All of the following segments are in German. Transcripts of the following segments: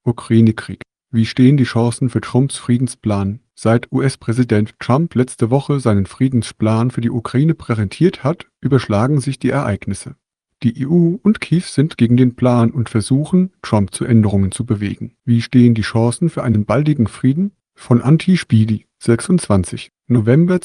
Ukraine-Krieg. Wie stehen die Chancen für Trumps Friedensplan? Seit US-Präsident Trump letzte Woche seinen Friedensplan für die Ukraine präsentiert hat, überschlagen sich die Ereignisse. Die EU und Kiew sind gegen den Plan und versuchen, Trump zu Änderungen zu bewegen. Wie stehen die Chancen für einen baldigen Frieden? Von Anti-Spiegel, 26. November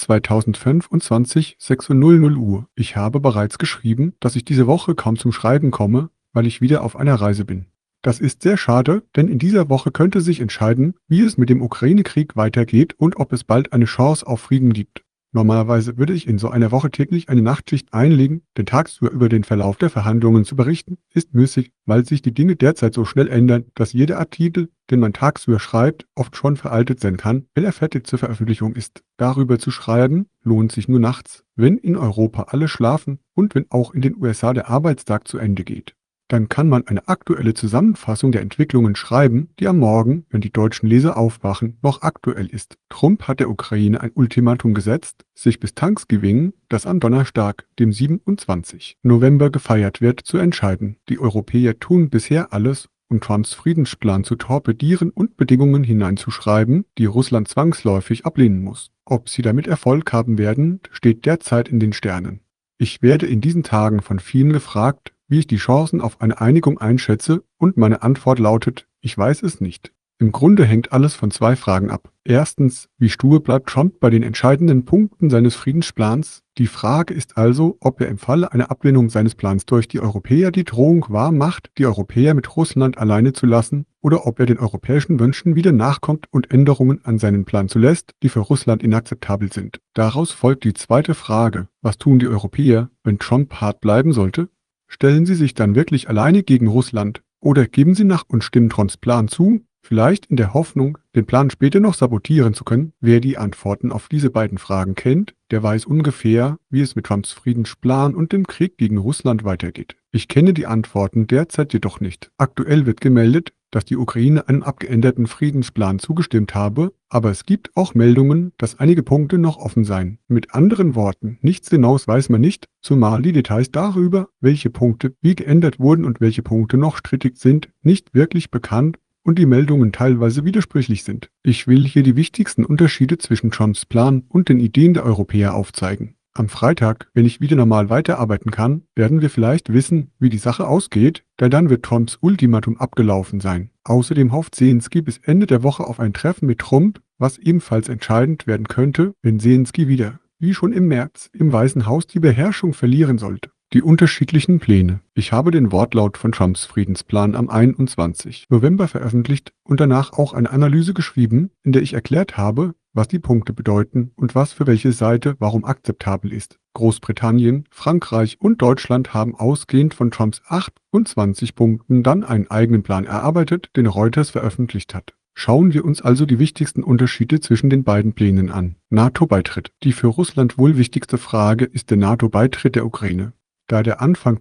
2025, 6:00 Uhr. Ich habe bereits geschrieben, dass ich diese Woche kaum zum Schreiben komme, weil ich wieder auf einer Reise bin. Das ist sehr schade, denn in dieser Woche könnte sich entscheiden, wie es mit dem Ukraine-Krieg weitergeht und ob es bald eine Chance auf Frieden gibt. Normalerweise würde ich in so einer Woche täglich eine Nachtschicht einlegen, denn tagsüber über den Verlauf der Verhandlungen zu berichten, ist müßig, weil sich die Dinge derzeit so schnell ändern, dass jeder Artikel, den man tagsüber schreibt, oft schon veraltet sein kann, wenn er fertig zur Veröffentlichung ist. Darüber zu schreiben, lohnt sich nur nachts, wenn in Europa alle schlafen und wenn auch in den USA der Arbeitstag zu Ende geht. Dann kann man eine aktuelle Zusammenfassung der Entwicklungen schreiben, die am Morgen, wenn die deutschen Leser aufwachen, noch aktuell ist. Trump hat der Ukraine ein Ultimatum gesetzt, sich bis Thanksgiving, das am Donnerstag, dem 27. November gefeiert wird, zu entscheiden. Die Europäer tun bisher alles, um Trumps Friedensplan zu torpedieren und Bedingungen hineinzuschreiben, die Russland zwangsläufig ablehnen muss. Ob sie damit Erfolg haben werden, steht derzeit in den Sternen. Ich werde in diesen Tagen von vielen gefragt, wie ich die Chancen auf eine Einigung einschätze, und meine Antwort lautet, ich weiß es nicht. Im Grunde hängt alles von zwei Fragen ab. Erstens, wie stur bleibt Trump bei den entscheidenden Punkten seines Friedensplans? Die Frage ist also, ob er im Falle einer Ablehnung seines Plans durch die Europäer die Drohung wahr macht, die Europäer mit Russland alleine zu lassen, oder ob er den europäischen Wünschen wieder nachkommt und Änderungen an seinen Plan zulässt, die für Russland inakzeptabel sind. Daraus folgt die zweite Frage, was tun die Europäer, wenn Trump hart bleiben sollte? Stellen sie sich dann wirklich alleine gegen Russland oder geben sie nach und stimmen Trumps Plan zu, vielleicht in der Hoffnung, den Plan später noch sabotieren zu können? Wer die Antworten auf diese beiden Fragen kennt, der weiß ungefähr, wie es mit Trumps Friedensplan und dem Krieg gegen Russland weitergeht. Ich kenne die Antworten derzeit jedoch nicht. Aktuell wird gemeldet, dass die Ukraine einem abgeänderten Friedensplan zugestimmt habe, aber es gibt auch Meldungen, dass einige Punkte noch offen seien. Mit anderen Worten, nichts Genaues weiß man nicht, zumal die Details darüber, welche Punkte wie geändert wurden und welche Punkte noch strittig sind, nicht wirklich bekannt und die Meldungen teilweise widersprüchlich sind. Ich will hier die wichtigsten Unterschiede zwischen Trumps Plan und den Ideen der Europäer aufzeigen. Am Freitag, wenn ich wieder normal weiterarbeiten kann, werden wir vielleicht wissen, wie die Sache ausgeht, denn dann wird Trumps Ultimatum abgelaufen sein. Außerdem hofft Zelensky bis Ende der Woche auf ein Treffen mit Trump, was ebenfalls entscheidend werden könnte, wenn Zelensky wieder, wie schon im März, im Weißen Haus die Beherrschung verlieren sollte. Die unterschiedlichen Pläne. Ich habe den Wortlaut von Trumps Friedensplan am 21. November veröffentlicht und danach auch eine Analyse geschrieben, in der ich erklärt habe, was die Punkte bedeuten und was für welche Seite warum akzeptabel ist. Großbritannien, Frankreich und Deutschland haben ausgehend von Trumps 28 Punkten dann einen eigenen Plan erarbeitet, den Reuters veröffentlicht hat. Schauen wir uns also die wichtigsten Unterschiede zwischen den beiden Plänen an. NATO-Beitritt. Die für Russland wohl wichtigste Frage ist der NATO-Beitritt der Ukraine. Da der Anfang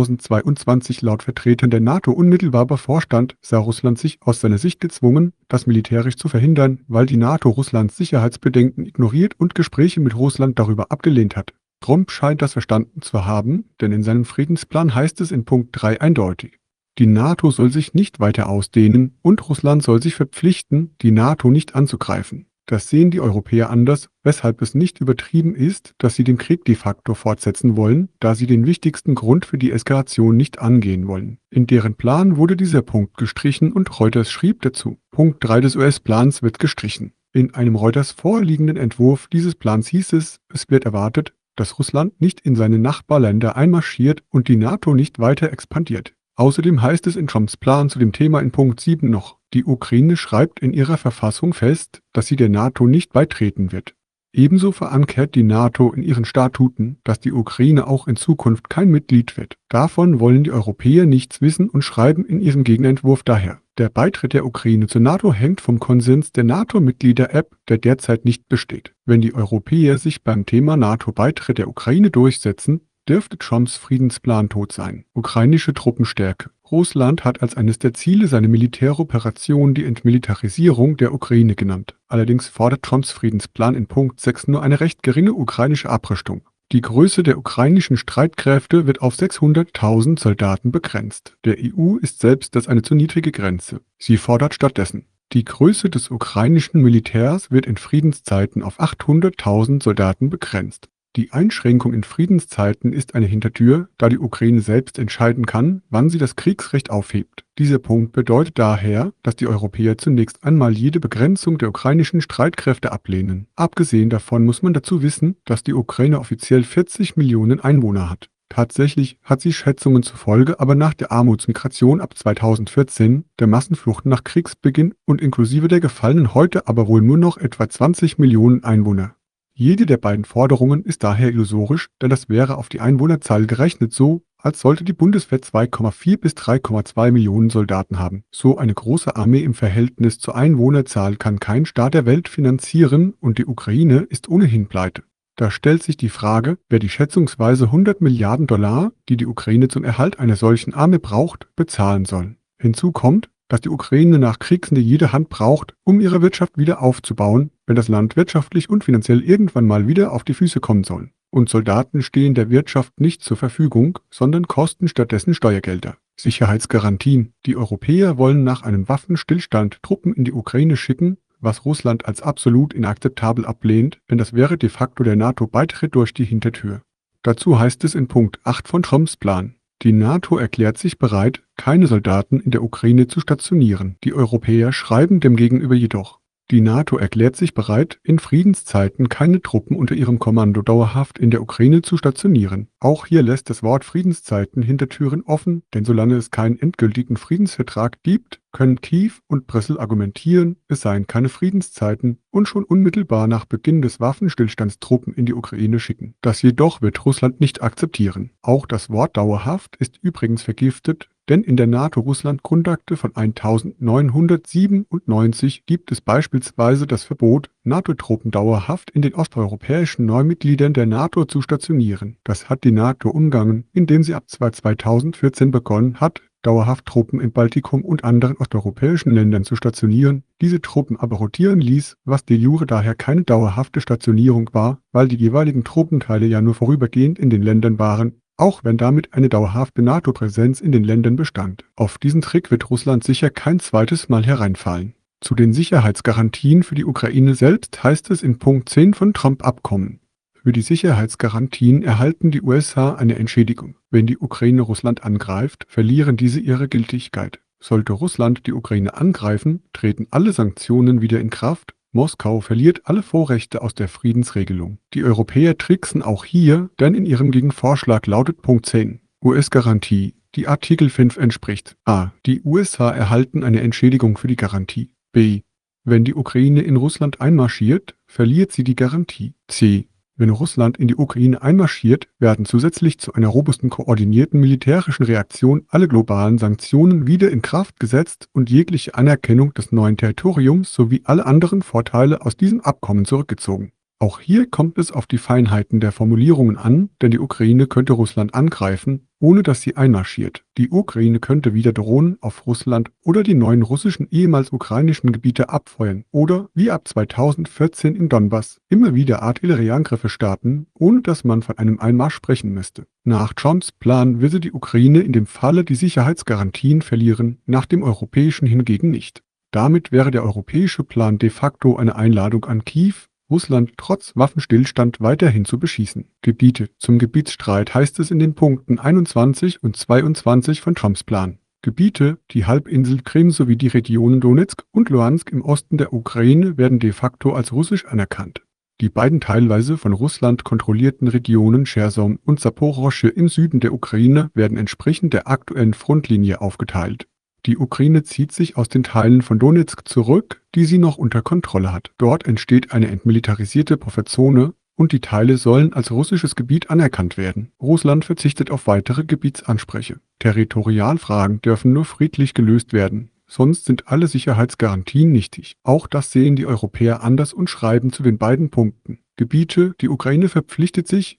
2022 laut Vertretern der NATO unmittelbar bevorstand, sah Russland sich aus seiner Sicht gezwungen, das militärisch zu verhindern, weil die NATO Russlands Sicherheitsbedenken ignoriert und Gespräche mit Russland darüber abgelehnt hat. Trump scheint das verstanden zu haben, denn in seinem Friedensplan heißt es in Punkt 3 eindeutig: Die NATO soll sich nicht weiter ausdehnen und Russland soll sich verpflichten, die NATO nicht anzugreifen. Das sehen die Europäer anders, weshalb es nicht übertrieben ist, dass sie den Krieg de facto fortsetzen wollen, da sie den wichtigsten Grund für die Eskalation nicht angehen wollen. In deren Plan wurde dieser Punkt gestrichen und Reuters schrieb dazu: Punkt 3 des US-Plans wird gestrichen. In einem Reuters vorliegenden Entwurf dieses Plans hieß es, es wird erwartet, dass Russland nicht in seine Nachbarländer einmarschiert und die NATO nicht weiter expandiert. Außerdem heißt es in Trumps Plan zu dem Thema in Punkt 7 noch: Die Ukraine schreibt in ihrer Verfassung fest, dass sie der NATO nicht beitreten wird. Ebenso verankert die NATO in ihren Statuten, dass die Ukraine auch in Zukunft kein Mitglied wird. Davon wollen die Europäer nichts wissen und schreiben in ihrem Gegenentwurf daher: Der Beitritt der Ukraine zur NATO hängt vom Konsens der NATO-Mitglieder ab, der derzeit nicht besteht. Wenn die Europäer sich beim Thema NATO-Beitritt der Ukraine durchsetzen, dürfte Trumps Friedensplan tot sein. Ukrainische Truppenstärke. Russland hat als eines der Ziele seiner Militäroperation die Entmilitarisierung der Ukraine genannt. Allerdings fordert Trumps Friedensplan in Punkt 6 nur eine recht geringe ukrainische Abrüstung. Die Größe der ukrainischen Streitkräfte wird auf 600.000 Soldaten begrenzt. Der EU ist selbst das eine zu niedrige Grenze. Sie fordert stattdessen: Die Größe des ukrainischen Militärs wird in Friedenszeiten auf 800.000 Soldaten begrenzt. Die Einschränkung in Friedenszeiten ist eine Hintertür, da die Ukraine selbst entscheiden kann, wann sie das Kriegsrecht aufhebt. Dieser Punkt bedeutet daher, dass die Europäer zunächst einmal jede Begrenzung der ukrainischen Streitkräfte ablehnen. Abgesehen davon muss man dazu wissen, dass die Ukraine offiziell 40 Millionen Einwohner hat. Tatsächlich hat sie Schätzungen zufolge aber nach der Armutsmigration ab 2014, der Massenflucht nach Kriegsbeginn und inklusive der Gefallenen heute aber wohl nur noch etwa 20 Millionen Einwohner. Jede der beiden Forderungen ist daher illusorisch, denn das wäre auf die Einwohnerzahl gerechnet so, als sollte die Bundeswehr 2,4 bis 3,2 Millionen Soldaten haben. So eine große Armee im Verhältnis zur Einwohnerzahl kann kein Staat der Welt finanzieren und die Ukraine ist ohnehin pleite. Da stellt sich die Frage, wer die schätzungsweise 100 Milliarden $, die die Ukraine zum Erhalt einer solchen Armee braucht, bezahlen soll. Hinzu kommt, dass die Ukraine nach Kriegsende jede Hand braucht, um ihre Wirtschaft wieder aufzubauen, wenn das Land wirtschaftlich und finanziell irgendwann mal wieder auf die Füße kommen soll. Und Soldaten stehen der Wirtschaft nicht zur Verfügung, sondern kosten stattdessen Steuergelder. Sicherheitsgarantien. Die Europäer wollen nach einem Waffenstillstand Truppen in die Ukraine schicken, was Russland als absolut inakzeptabel ablehnt, denn das wäre de facto der NATO-Beitritt durch die Hintertür. Dazu heißt es in Punkt 8 von Trumps Plan: Die NATO erklärt sich bereit, keine Soldaten in der Ukraine zu stationieren. Die Europäer schreiben demgegenüber jedoch: Die NATO erklärt sich bereit, in Friedenszeiten keine Truppen unter ihrem Kommando dauerhaft in der Ukraine zu stationieren. Auch hier lässt das Wort Friedenszeiten Hintertüren offen, denn solange es keinen endgültigen Friedensvertrag gibt, können Kiew und Brüssel argumentieren, es seien keine Friedenszeiten und schon unmittelbar nach Beginn des Waffenstillstands Truppen in die Ukraine schicken. Das jedoch wird Russland nicht akzeptieren. Auch das Wort dauerhaft ist übrigens vergiftet, denn in der NATO-Russland-Grundakte von 1997 gibt es beispielsweise das Verbot, NATO-Truppen dauerhaft in den osteuropäischen Neumitgliedern der NATO zu stationieren. Das hat die NATO umgangen, indem sie ab 2014 begonnen hat, dauerhaft Truppen im Baltikum und anderen osteuropäischen Ländern zu stationieren, diese Truppen aber rotieren ließ, was de jure daher keine dauerhafte Stationierung war, weil die jeweiligen Truppenteile ja nur vorübergehend in den Ländern waren, auch wenn damit eine dauerhafte NATO-Präsenz in den Ländern bestand. Auf diesen Trick wird Russland sicher kein zweites Mal hereinfallen. Zu den Sicherheitsgarantien für die Ukraine selbst heißt es in Punkt 10 von Trump-Abkommen: Für die Sicherheitsgarantien erhalten die USA eine Entschädigung. Wenn die Ukraine Russland angreift, verlieren diese ihre Gültigkeit. Sollte Russland die Ukraine angreifen, treten alle Sanktionen wieder in Kraft. Moskau verliert alle Vorrechte aus der Friedensregelung. Die Europäer tricksen auch hier, denn in ihrem Gegenvorschlag lautet Punkt 10: US-Garantie, die Artikel 5 entspricht. A. Die USA erhalten eine Entschädigung für die Garantie. B. Wenn die Ukraine in Russland einmarschiert, verliert sie die Garantie. C. Wenn Russland in die Ukraine einmarschiert, werden zusätzlich zu einer robusten koordinierten militärischen Reaktion alle globalen Sanktionen wieder in Kraft gesetzt und jegliche Anerkennung des neuen Territoriums sowie alle anderen Vorteile aus diesem Abkommen zurückgezogen. Auch hier kommt es auf die Feinheiten der Formulierungen an, denn die Ukraine könnte Russland angreifen, ohne dass sie einmarschiert. Die Ukraine könnte wieder Drohnen auf Russland oder die neuen russischen ehemals ukrainischen Gebiete abfeuern oder, wie ab 2014 in Donbass, immer wieder Artillerieangriffe starten, ohne dass man von einem Einmarsch sprechen müsste. Nach Trumps Plan würde die Ukraine in dem Falle die Sicherheitsgarantien verlieren, nach dem europäischen hingegen nicht. Damit wäre der europäische Plan de facto eine Einladung an Kiew, Russland trotz Waffenstillstand weiterhin zu beschießen. Gebiete. Zum Gebietsstreit heißt es in den Punkten 21 und 22 von Trumps Plan: Gebiete, die Halbinsel Krim sowie die Regionen Donezk und Luhansk im Osten der Ukraine werden de facto als russisch anerkannt. Die beiden teilweise von Russland kontrollierten Regionen Cherson und Saporoschsche im Süden der Ukraine werden entsprechend der aktuellen Frontlinie aufgeteilt. Die Ukraine zieht sich aus den Teilen von Donezk zurück, die sie noch unter Kontrolle hat. Dort entsteht eine entmilitarisierte Pufferzone und die Teile sollen als russisches Gebiet anerkannt werden. Russland verzichtet auf weitere Gebietsansprüche. Territorialfragen dürfen nur friedlich gelöst werden, sonst sind alle Sicherheitsgarantien nichtig. Auch das sehen die Europäer anders und schreiben zu den beiden Punkten: Gebiete, die Ukraine verpflichtet sich,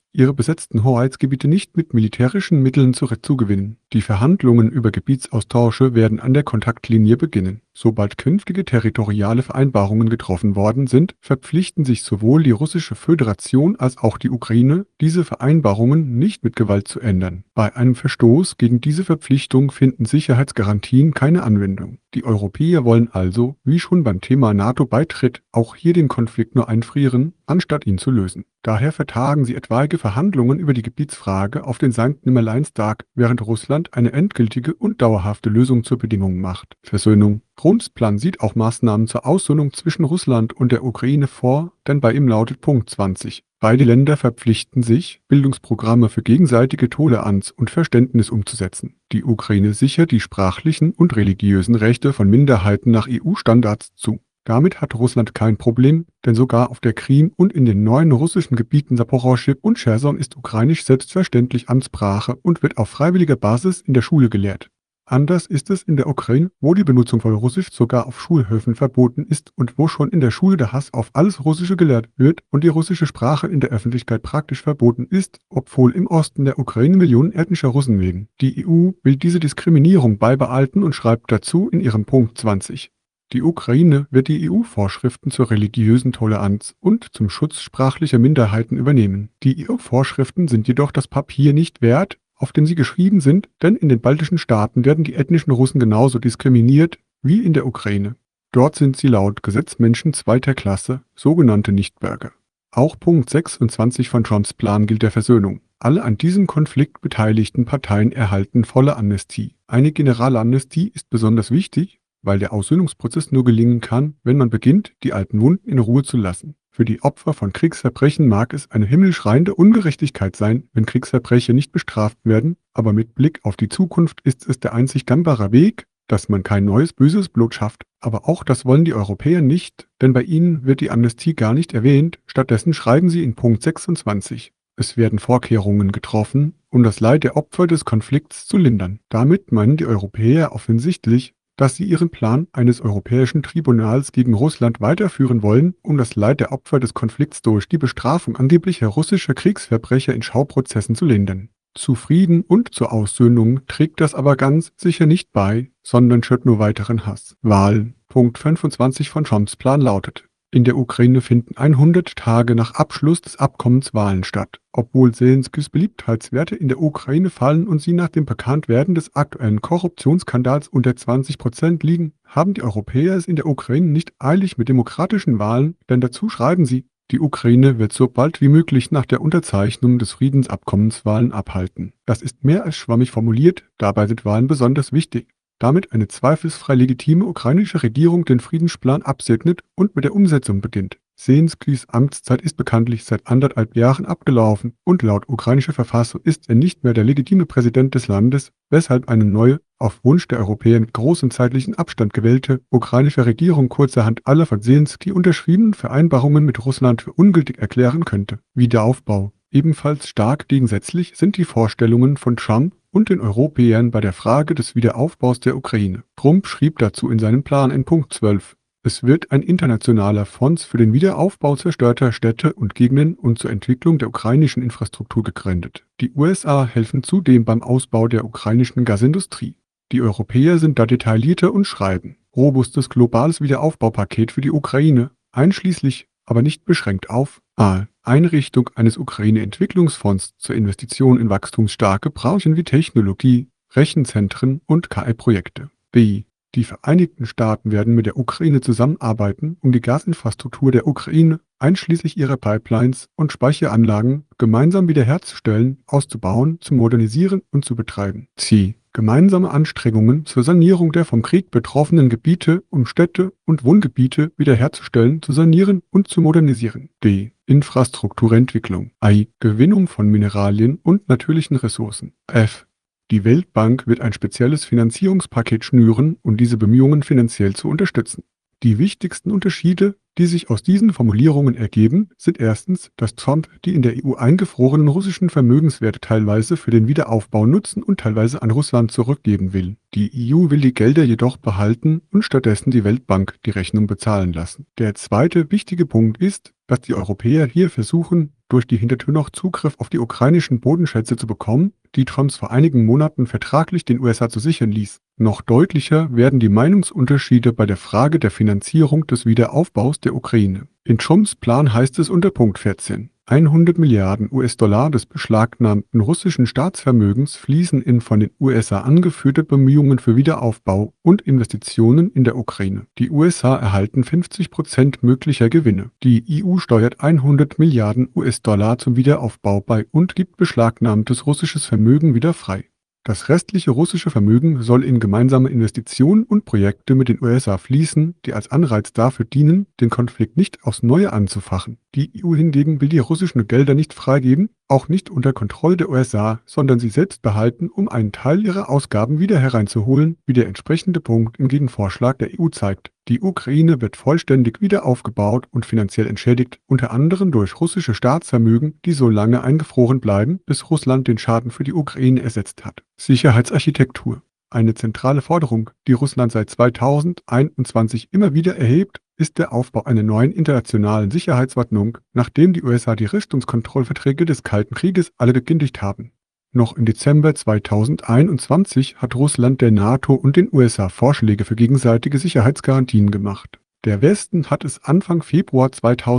ihre besetzten Hoheitsgebiete nicht mit militärischen Mitteln zurückzugewinnen. Die Verhandlungen über Gebietsaustausche werden an der Kontaktlinie beginnen. Sobald künftige territoriale Vereinbarungen getroffen worden sind, verpflichten sich sowohl die Russische Föderation als auch die Ukraine, diese Vereinbarungen nicht mit Gewalt zu ändern. Bei einem Verstoß gegen diese Verpflichtung finden Sicherheitsgarantien keine Anwendung. Die Europäer wollen also, wie schon beim Thema NATO-Beitritt, auch hier den Konflikt nur einfrieren, anstatt ihn zu lösen. Daher vertagen sie etwaige Verhandlungen über die Gebietsfrage auf den Sankt Nimmerleinstag, während Russland eine endgültige und dauerhafte Lösung zur Bedingung macht. Versöhnung. Trumps Plan sieht auch Maßnahmen zur Aussöhnung zwischen Russland und der Ukraine vor, denn bei ihm lautet Punkt 20. Beide Länder verpflichten sich, Bildungsprogramme für gegenseitige Toleranz und Verständnis umzusetzen. Die Ukraine sichert die sprachlichen und religiösen Rechte von Minderheiten nach EU-Standards zu. Damit hat Russland kein Problem, denn sogar auf der Krim und in den neuen russischen Gebieten Saporoschschja und Cherson ist Ukrainisch selbstverständlich Amtssprache und wird auf freiwilliger Basis in der Schule gelehrt. Anders ist es in der Ukraine, wo die Benutzung von Russisch sogar auf Schulhöfen verboten ist und wo schon in der Schule der Hass auf alles Russische gelehrt wird und die russische Sprache in der Öffentlichkeit praktisch verboten ist, obwohl im Osten der Ukraine Millionen ethnischer Russen leben. Die EU will diese Diskriminierung beibehalten und schreibt dazu in ihrem Punkt 20. Die Ukraine wird die EU-Vorschriften zur religiösen Toleranz und zum Schutz sprachlicher Minderheiten übernehmen. Die EU-Vorschriften sind jedoch das Papier nicht wert, auf dem sie geschrieben sind, denn in den baltischen Staaten werden die ethnischen Russen genauso diskriminiert wie in der Ukraine. Dort sind sie laut Gesetz Menschen zweiter Klasse, sogenannte Nichtbürger. Auch Punkt 26 von Trumps Plan gilt der Versöhnung. Alle an diesem Konflikt beteiligten Parteien erhalten volle Amnestie. Eine Generalamnestie ist besonders wichtig, weil der Aussöhnungsprozess nur gelingen kann, wenn man beginnt, die alten Wunden in Ruhe zu lassen. Für die Opfer von Kriegsverbrechen mag es eine himmelschreiende Ungerechtigkeit sein, wenn Kriegsverbrecher nicht bestraft werden, aber mit Blick auf die Zukunft ist es der einzig gangbare Weg, dass man kein neues böses Blut schafft. Aber auch das wollen die Europäer nicht, denn bei ihnen wird die Amnestie gar nicht erwähnt, stattdessen schreiben sie in Punkt 26. Es werden Vorkehrungen getroffen, um das Leid der Opfer des Konflikts zu lindern. Damit meinen die Europäer offensichtlich, dass sie ihren Plan eines europäischen Tribunals gegen Russland weiterführen wollen, um das Leid der Opfer des Konflikts durch die Bestrafung angeblicher russischer Kriegsverbrecher in Schauprozessen zu lindern. Zu Frieden und zur Aussöhnung trägt das aber ganz sicher nicht bei, sondern schürt nur weiteren Hass. Wahlen. Punkt 25 von Trumps Plan lautet: In der Ukraine finden 100 Tage nach Abschluss des Abkommens Wahlen statt. Obwohl Selenskys Beliebtheitswerte in der Ukraine fallen und sie nach dem Bekanntwerden des aktuellen Korruptionsskandals unter 20% liegen, haben die Europäer es in der Ukraine nicht eilig mit demokratischen Wahlen, denn dazu schreiben sie: Die Ukraine wird so bald wie möglich nach der Unterzeichnung des Friedensabkommens Wahlen abhalten. Das ist mehr als schwammig formuliert, dabei sind Wahlen besonders wichtig. Damit eine zweifelsfrei legitime ukrainische Regierung den Friedensplan absegnet und mit der Umsetzung beginnt. Selenskys Amtszeit ist bekanntlich seit 1,5 Jahren abgelaufen und laut ukrainischer Verfassung ist er nicht mehr der legitime Präsident des Landes, weshalb eine neue, auf Wunsch der Europäer mit großem zeitlichen Abstand gewählte, ukrainische Regierung kurzerhand alle von Selensky unterschriebenen Vereinbarungen mit Russland für ungültig erklären könnte. Wiederaufbau. Ebenfalls stark gegensätzlich sind die Vorstellungen von Trump und den Europäern bei der Frage des Wiederaufbaus der Ukraine. Trump schrieb dazu in seinem Plan in Punkt 12: Es wird ein internationaler Fonds für den Wiederaufbau zerstörter Städte und Gegenden und zur Entwicklung der ukrainischen Infrastruktur gegründet. Die USA helfen zudem beim Ausbau der ukrainischen Gasindustrie. Die Europäer sind da detaillierter und schreiben: Robustes globales Wiederaufbaupaket für die Ukraine, einschließlich, aber nicht beschränkt auf a. Einrichtung eines Ukraine-Entwicklungsfonds zur Investition in wachstumsstarke Branchen wie Technologie, Rechenzentren und KI-Projekte. b. Die Vereinigten Staaten werden mit der Ukraine zusammenarbeiten, um die Gasinfrastruktur der Ukraine, einschließlich ihrer Pipelines und Speicheranlagen, gemeinsam wiederherzustellen, auszubauen, zu modernisieren und zu betreiben. c. Gemeinsame Anstrengungen zur Sanierung der vom Krieg betroffenen Gebiete, um Städte und Wohngebiete wiederherzustellen, zu sanieren und zu modernisieren. d. Infrastrukturentwicklung. I. Gewinnung von Mineralien und natürlichen Ressourcen. F. Die Weltbank wird ein spezielles Finanzierungspaket schnüren, um diese Bemühungen finanziell zu unterstützen. Die wichtigsten Unterschiede, die sich aus diesen Formulierungen ergeben, sind erstens, dass Trump die in der EU eingefrorenen russischen Vermögenswerte teilweise für den Wiederaufbau nutzen und teilweise an Russland zurückgeben will. Die EU will die Gelder jedoch behalten und stattdessen die Weltbank die Rechnung bezahlen lassen. Der zweite wichtige Punkt ist, dass die Europäer hier versuchen, durch die Hintertür noch Zugriff auf die ukrainischen Bodenschätze zu bekommen, die Trumps vor einigen Monaten vertraglich den USA zu sichern ließ. Noch deutlicher werden die Meinungsunterschiede bei der Frage der Finanzierung des Wiederaufbaus der Ukraine. In Trumps Plan heißt es unter Punkt 14: 100 Milliarden US-Dollar des beschlagnahmten russischen Staatsvermögens fließen in von den USA angeführte Bemühungen für Wiederaufbau und Investitionen in der Ukraine. Die USA erhalten 50% möglicher Gewinne. Die EU steuert 100 Milliarden US-Dollar zum Wiederaufbau bei und gibt beschlagnahmtes russisches Vermögen wieder frei. Das restliche russische Vermögen soll in gemeinsame Investitionen und Projekte mit den USA fließen, die als Anreiz dafür dienen, den Konflikt nicht aufs Neue anzufachen. Die EU hingegen will die russischen Gelder nicht freigeben, auch nicht unter Kontrolle der USA, sondern sie selbst behalten, um einen Teil ihrer Ausgaben wieder hereinzuholen, wie der entsprechende Punkt im Gegenvorschlag der EU zeigt. Die Ukraine wird vollständig wieder aufgebaut und finanziell entschädigt, unter anderem durch russische Staatsvermögen, die so lange eingefroren bleiben, bis Russland den Schaden für die Ukraine ersetzt hat. Sicherheitsarchitektur. Eine zentrale Forderung, die Russland seit 2021 immer wieder erhebt, ist der Aufbau einer neuen internationalen Sicherheitsordnung, nachdem die USA die Rüstungskontrollverträge des Kalten Krieges alle gekündigt haben. Noch im Dezember 2021 hat Russland der NATO und den USA Vorschläge für gegenseitige Sicherheitsgarantien gemacht. Der Westen hat es Anfang Februar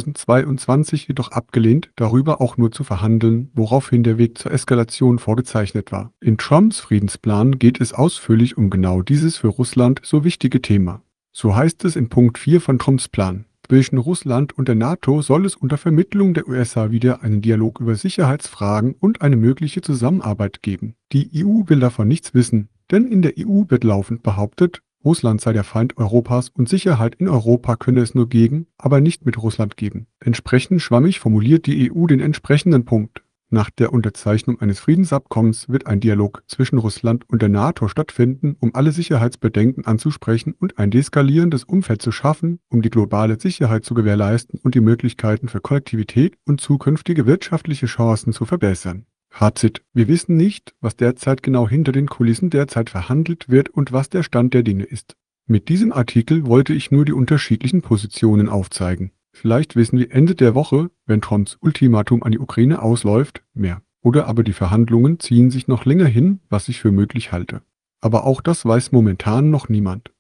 2022 jedoch abgelehnt, darüber auch nur zu verhandeln, woraufhin der Weg zur Eskalation vorgezeichnet war. In Trumps Friedensplan geht es ausführlich um genau dieses für Russland so wichtige Thema. So heißt es in Punkt 4 von Trumps Plan: Zwischen Russland und der NATO soll es unter Vermittlung der USA wieder einen Dialog über Sicherheitsfragen und eine mögliche Zusammenarbeit geben. Die EU will davon nichts wissen, denn in der EU wird laufend behauptet, Russland sei der Feind Europas und Sicherheit in Europa könne es nur gegen, aber nicht mit Russland geben. Entsprechend schwammig formuliert die EU den entsprechenden Punkt. Nach der Unterzeichnung eines Friedensabkommens wird ein Dialog zwischen Russland und der NATO stattfinden, um alle Sicherheitsbedenken anzusprechen und ein deeskalierendes Umfeld zu schaffen, um die globale Sicherheit zu gewährleisten und die Möglichkeiten für Kollektivität und zukünftige wirtschaftliche Chancen zu verbessern. Fazit: Wir wissen nicht, was derzeit genau hinter den Kulissen derzeit verhandelt wird und was der Stand der Dinge ist. Mit diesem Artikel wollte ich nur die unterschiedlichen Positionen aufzeigen. Vielleicht wissen wir Ende der Woche, wenn Trumps Ultimatum an die Ukraine ausläuft, mehr. Oder aber die Verhandlungen ziehen sich noch länger hin, was ich für möglich halte. Aber auch das weiß momentan noch niemand.